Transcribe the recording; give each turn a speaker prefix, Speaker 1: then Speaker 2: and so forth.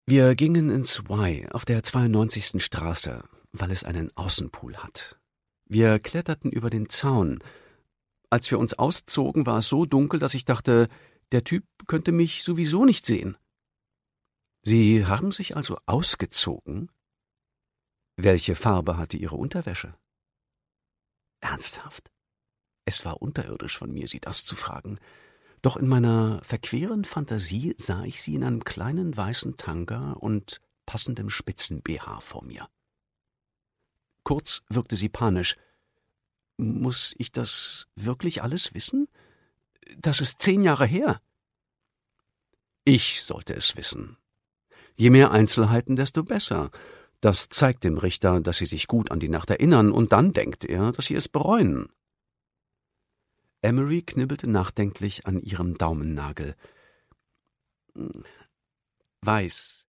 Speaker 1: Wir gingen ins Y auf der 92. Straße, weil es einen Außenpool hat. Wir kletterten über den Zaun. Als wir uns auszogen, war es so dunkel, dass ich dachte, der Typ könnte mich sowieso nicht sehen. Sie haben sich also ausgezogen? Welche Farbe hatte Ihre Unterwäsche? Ernsthaft? Es war unterirdisch von mir, Sie das zu fragen. Doch in meiner verqueren Fantasie sah ich sie in einem kleinen weißen Tanga und passendem Spitzen-BH vor mir. Kurz wirkte sie panisch. »Muss ich das wirklich alles wissen? Das ist 10 Jahre her.« Ich sollte es wissen. Je mehr Einzelheiten, desto besser. Das zeigt dem Richter, dass Sie sich gut an die Nacht erinnern, und dann denkt er, dass Sie es bereuen. Emery knibbelte nachdenklich an ihrem Daumennagel. »Weiß